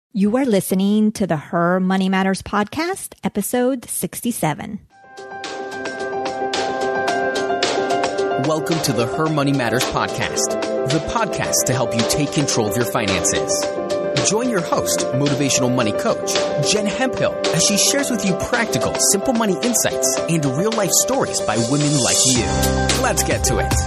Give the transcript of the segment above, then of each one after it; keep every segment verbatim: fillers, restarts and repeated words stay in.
You are listening to the Her Money Matters podcast, episode sixty-seven. Welcome to the Her Money Matters podcast, the podcast to help you take control of your finances. Join your host, motivational money coach, Jen Hemphill, as she shares with you practical, simple money insights and real-life stories by women like you. Let's get to it.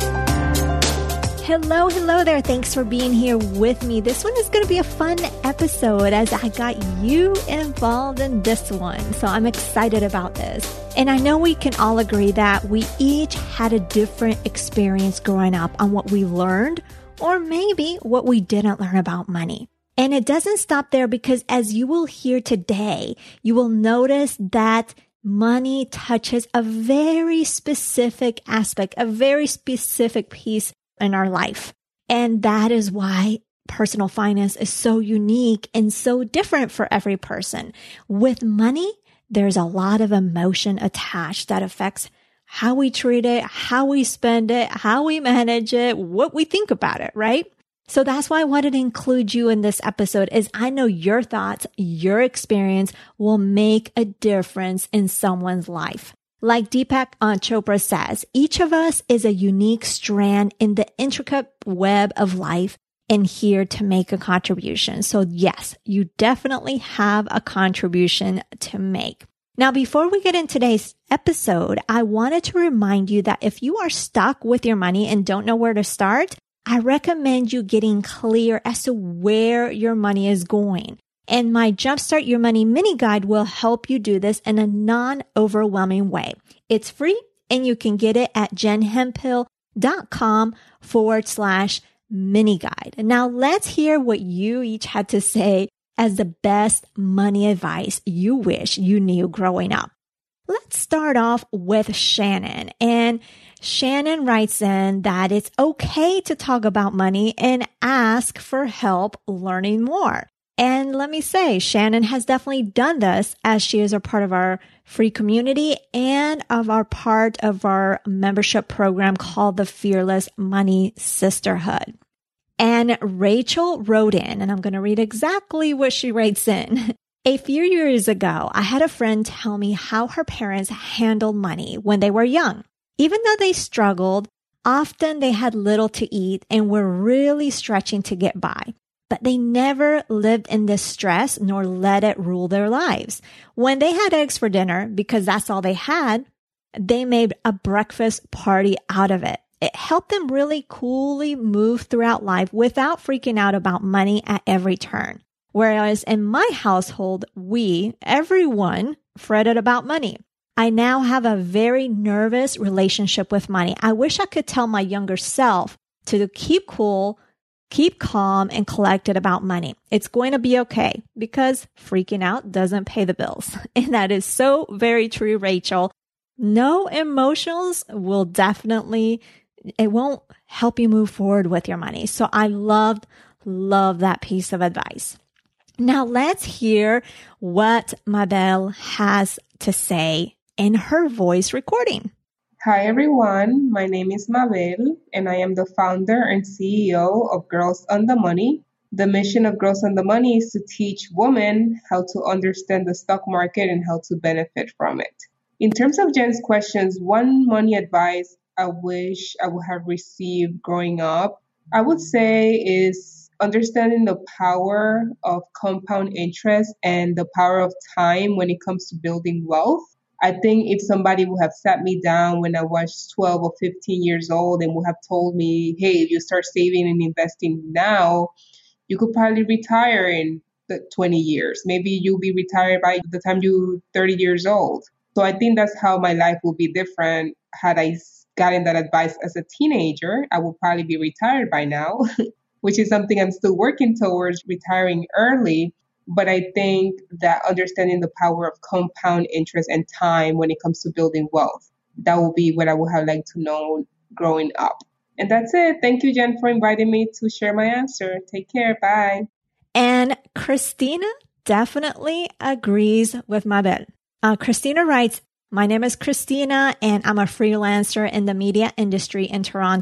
Hello, hello there. Thanks for being here with me. This one is going to be a fun episode as I got you involved in this one. So I'm excited about this. And I know we can all agree that we each had a different experience growing up on what we learned or maybe what we didn't learn about money. And it doesn't stop there because as you will hear today, you will notice that money touches a very specific aspect, a very specific piece in our life. And that is why personal finance is so unique and so different for every person. With money, there's a lot of emotion attached that affects how we treat it, how we spend it, how we manage it, what we think about it, right? So that's why I wanted to include you in this episode is I know your thoughts, your experience will make a difference in someone's life. Like Deepak Chopra says, each of us is a unique strand in the intricate web of life and here to make a contribution. So yes, you definitely have a contribution to make. Now, before we get into today's episode, I wanted to remind you that if you are stuck with your money and don't know where to start, I recommend you getting clear as to where your money is going. And my Jumpstart Your Money mini guide will help you do this in a non-overwhelming way. It's free and you can get it at jenhemphill.com forward slash mini guide. Now let's hear what you each had to say as the best money advice you wish you knew growing up. Let's start off with Shannon. And Shannon writes in that it's okay to talk about money and ask for help learning more. And let me say, Shannon has definitely done this as she is a part of our free community and of our part of our membership program called the Fearless Money Sisterhood. And Rachel wrote in, and I'm going to read exactly what she writes in. A few years ago, I had a friend tell me how her parents handled money when they were young. Even though they struggled, often they had little to eat and were really stretching to get by. But they never lived in this stress nor let it rule their lives. When they had eggs for dinner, because that's all they had, they made a breakfast party out of it. It helped them really coolly move throughout life without freaking out about money at every turn. Whereas in my household, we, everyone, fretted about money. I now have a very nervous relationship with money. I wish I could tell my younger self to keep cool, keep calm and collected about money. It's going to be okay because freaking out doesn't pay the bills. And that is so very true, Rachel. No emotions will definitely, it won't help you move forward with your money. So I loved, love that piece of advice. Now let's hear what Mabel has to say in her voice recording. Hi everyone, my name is Mabel and I am the founder and C E O of Girls on the Money. The mission of Girls on the Money is to teach women how to understand the stock market and how to benefit from it. In terms of Jen's questions, one money advice I wish I would have received growing up, I would say is understanding the power of compound interest and the power of time when it comes to building wealth. I think if somebody would have sat me down when I was twelve or fifteen years old and would have told me, hey, if you start saving and investing now, you could probably retire in the twenty years. Maybe you'll be retired by the time you're thirty years old. So I think that's how my life will be different. Had I gotten that advice as a teenager, I would probably be retired by now, which is something I'm still working towards, retiring early. But I think that understanding the power of compound interest and time when it comes to building wealth, that will be what I would have liked to know growing up. And that's it. Thank you, Jen, for inviting me to share my answer. Take care. Bye. And Christina definitely agrees with Mabel. Uh, Christina writes, my name is Christina and I'm a freelancer in the media industry in Toronto.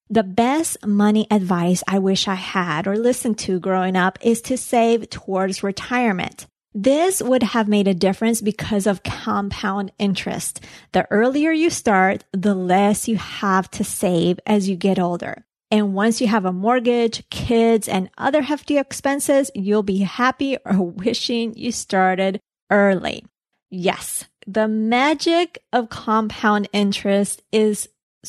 The best money advice I wish I had or listened to growing up is to save towards retirement. This would have made a difference because of compound interest. The earlier you start, the less you have to save as you get older. And once you have a mortgage, kids, and other hefty expenses, you'll be happy or wishing you started early. Yes, the magic of compound interest is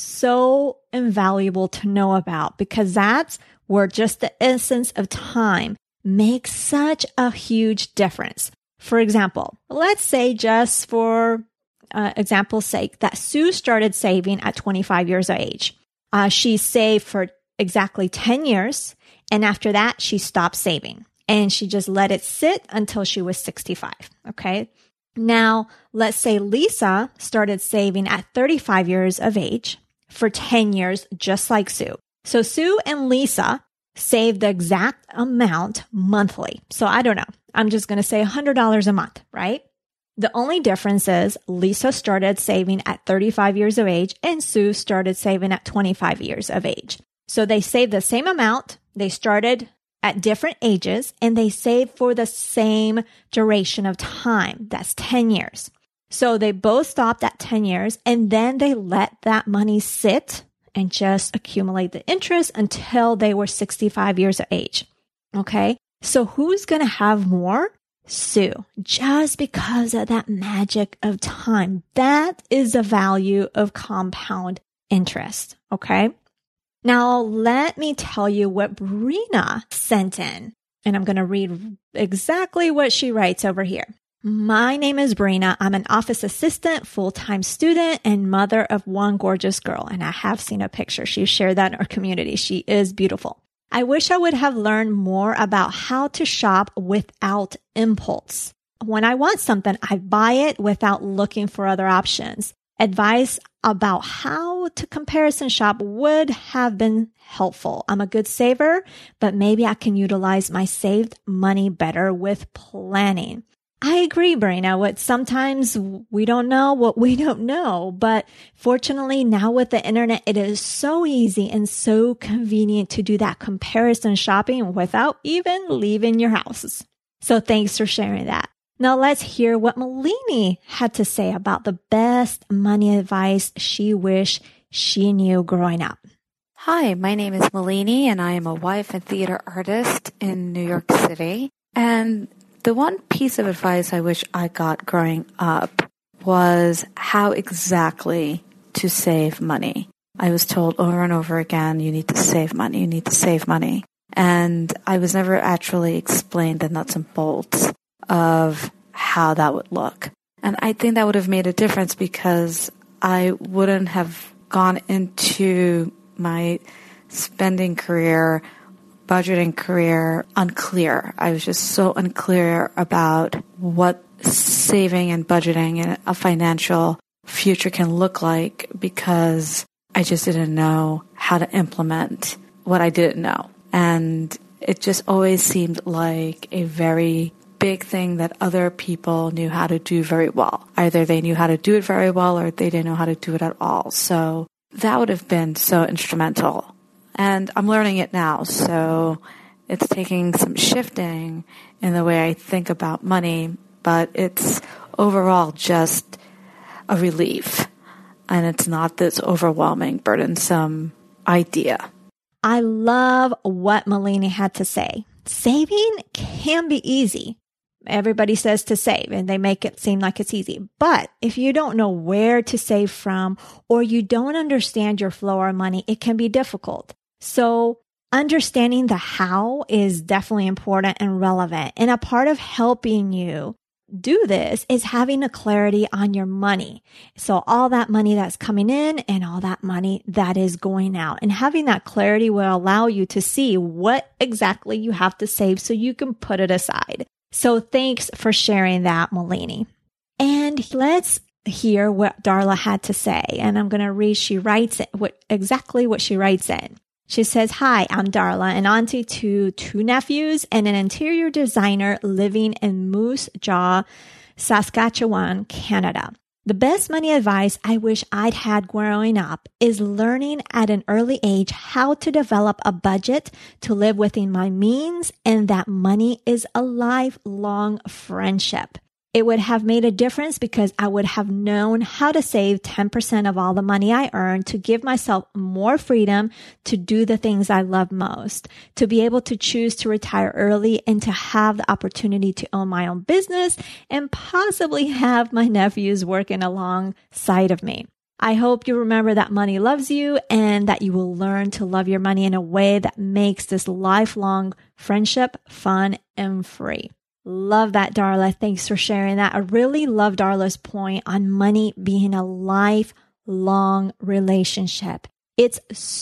so invaluable to know about because that's where just the essence of time makes such a huge difference. For example, let's say just for uh, example's sake that Sue started saving at twenty-five years of age. Uh, she saved for exactly ten years, and after that, she stopped saving, and she just let it sit until she was sixty-five, okay? Now, let's say Lisa started saving at thirty-five years of age for ten years, just like Sue. So Sue and Lisa saved the exact amount monthly. So I don't know. I'm just going to say one hundred dollars a month, right? The only difference is Lisa started saving at thirty-five years of age and Sue started saving at twenty-five years of age. So they saved the same amount. They started at different ages and they saved for the same duration of time. That's ten years. So they both stopped at ten years and then they let that money sit and just accumulate the interest until they were sixty-five years of age. Okay. So who's going to have more? Sue, just because of that magic of time. That is the value of compound interest. Okay. Now let me tell you what Brina sent in, and I'm going to read exactly what she writes over here. My name is Brina. I'm an office assistant, full-time student, and mother of one gorgeous girl. And I have seen a picture. She shared that in our community. She is beautiful. I wish I would have learned more about how to shop without impulse. When I want something, I buy it without looking for other options. Advice about how to comparison shop would have been helpful. I'm a good saver, but maybe I can utilize my saved money better with planning. I agree, Brina. What sometimes we don't know what we don't know, but fortunately now with the internet, it is so easy and so convenient to do that comparison shopping without even leaving your house. So thanks for sharing that. Now let's hear what Malini had to say about the best money advice she wished she knew growing up. Hi, my name is Malini and I am a wife and theater artist in New York City. And the one piece of advice I wish I got growing up was how exactly to save money. I was told over and over again, you need to save money, you need to save money. And I was never actually explained the nuts and bolts of how that would look. And I think that would have made a difference because I wouldn't have gone into my spending career budgeting career unclear. I was just so unclear about what saving and budgeting and a financial future can look like because I just didn't know how to implement what I didn't know. And it just always seemed like a very big thing that other people knew how to do very well. Either they knew how to do it very well or they didn't know how to do it at all. So that would have been so instrumental. And I'm learning it now, so it's taking some shifting in the way I think about money, but it's overall just a relief, and it's not this overwhelming, burdensome idea. I love what Malini had to say. Saving can be easy. Everybody says to save, and they make it seem like it's easy. But if you don't know where to save from, or you don't understand your flow of money, it can be difficult. So understanding the how is definitely important and relevant. And a part of helping you do this is having a clarity on your money. So all that money that's coming in and all that money that is going out. And having that clarity will allow you to see what exactly you have to save so you can put it aside. So thanks for sharing that, Malini. And let's hear what Darla had to say. And I'm going to read, she writes it, what, exactly what she writes in. She says, hi, I'm Darla, an auntie to two nephews and an interior designer living in Moose Jaw, Saskatchewan, Canada. The best money advice I wish I'd had growing up is learning at an early age how to develop a budget to live within my means, and that money is a lifelong friendship. It would have made a difference because I would have known how to save ten percent of all the money I earn to give myself more freedom to do the things I love most, to be able to choose to retire early and to have the opportunity to own my own business and possibly have my nephews working alongside of me. I hope you remember that money loves you and that you will learn to love your money in a way that makes this lifelong friendship fun and free. Love that, Darla. Thanks for sharing that. I really love Darla's point on money being a lifelong relationship. It's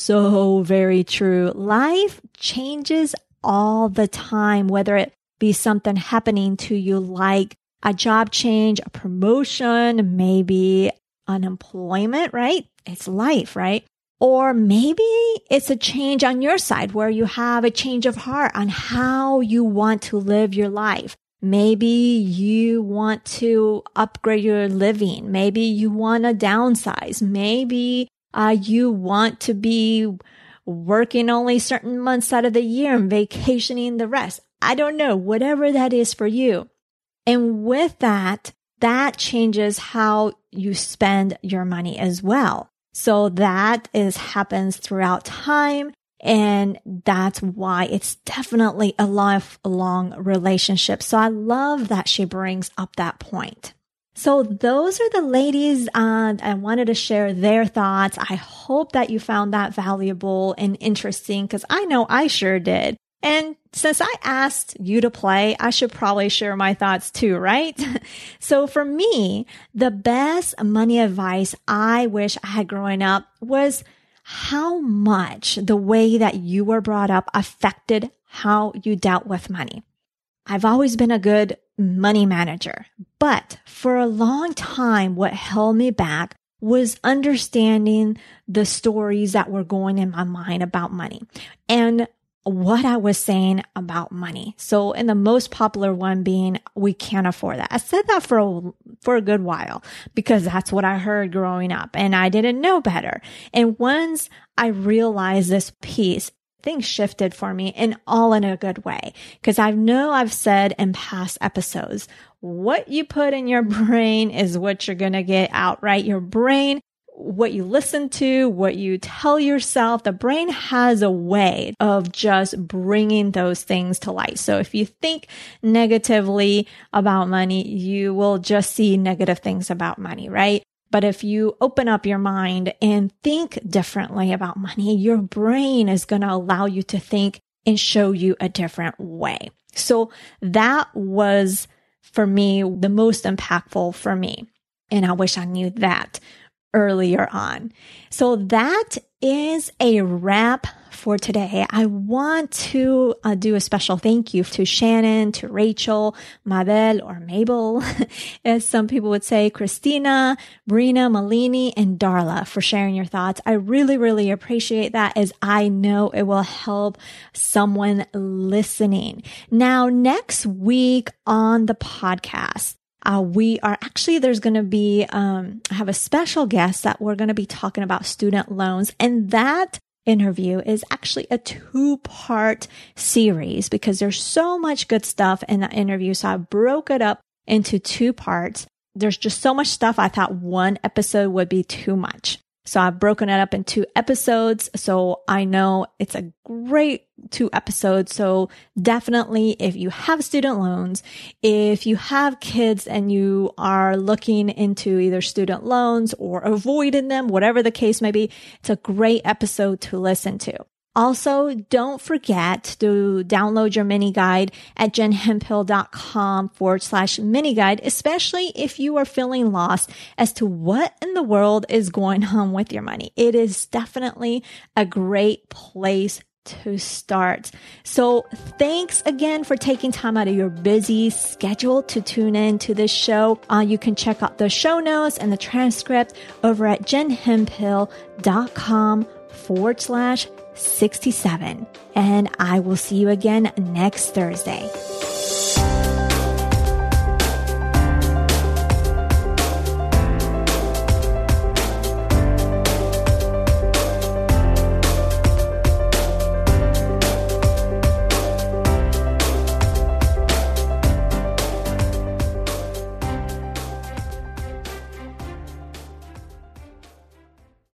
so very true. Life changes all the time, whether it be something happening to you like a job change, a promotion, maybe unemployment, right? It's life, right? Or maybe it's a change on your side where you have a change of heart on how you want to live your life. Maybe you want to upgrade your living. Maybe you want to downsize. Maybe uh, you want to be working only certain months out of the year and vacationing the rest. I don't know, whatever that is for you. And with that, that changes how you spend your money as well. So that is happens throughout time. And that's why it's definitely a lifelong relationship. So I love that she brings up that point. So those are the ladies, uh, I wanted to share their thoughts. I hope that you found that valuable and interesting because I know I sure did. And since I asked you to play, I should probably share my thoughts too, right? So for me, the best money advice I wish I had growing up was how much the way that you were brought up affected how you dealt with money. I've always been a good money manager, but for a long time, what held me back was understanding the stories that were going in my mind about money and what I was saying about money. So, and the most popular one being, we can't afford that. I said that for a, for a good while because that's what I heard growing up and I didn't know better. And once I realized this piece, things shifted for me and all in a good way. Because I know I've said in past episodes, what you put in your brain is what you're going to get out, right? Your brain, what you listen to, what you tell yourself, the brain has a way of just bringing those things to light. So if you think negatively about money, you will just see negative things about money, right? But if you open up your mind and think differently about money, your brain is going to allow you to think and show you a different way. So that was, for me, the most impactful for me. And I wish I knew that earlier on. So that is a wrap for today. I want to uh, do a special thank you to Shannon, to Rachel, Mabel or Mabel, as some people would say, Christina, Brina, Malini, and Darla for sharing your thoughts. I really, really appreciate that as I know it will help someone listening. Now, next week on the podcast, Uh, we are actually, there's going to be, um, I have a special guest that we're going to be talking about student loans. And that interview is actually a two-part series because there's so much good stuff in that interview. So I broke it up into two parts. There's just so much stuff. I thought one episode would be too much. So I've broken it up in two episodes. So I know it's a great two episodes. So definitely if you have student loans, if you have kids and you are looking into either student loans or avoiding them, whatever the case may be, it's a great episode to listen to. Also, don't forget to download your mini guide at jenhemphill.com forward slash mini guide, especially if you are feeling lost as to what in the world is going on with your money. It is definitely a great place to start. So thanks again for taking time out of your busy schedule to tune in to this show. Uh, you can check out the show notes and the transcript over at jenhemphill.com forward slash 67. And I will see you again next Thursday.